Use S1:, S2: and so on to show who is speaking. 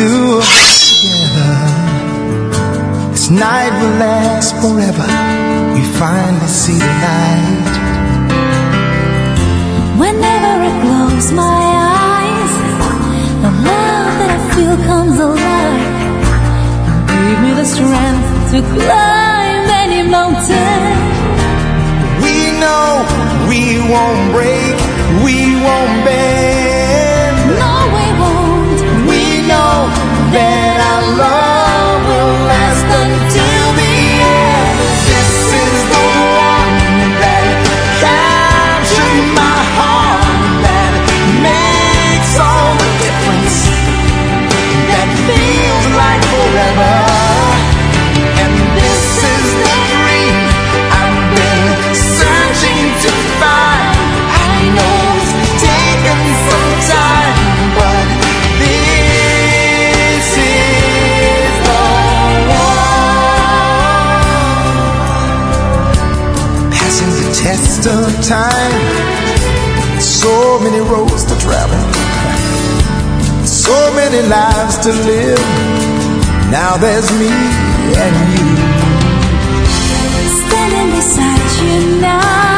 S1: together. This night will last forever. We finally see the light.
S2: Whenever I close my eyes, the love that I feel comes alive. You give me the strength to climb any mountain.
S1: We know we won't break, we won't bend.
S2: No, we won't.
S1: We know that our love will last until the end. This is the one that captured my heart, that makes all the difference, that feels like forever. And this is the dream I've been searching to find. I know it's taken some time, but this is the one. Passing the test of time. So many roads to travel, so many lives to live. Now there's me and you,
S2: standing beside you now.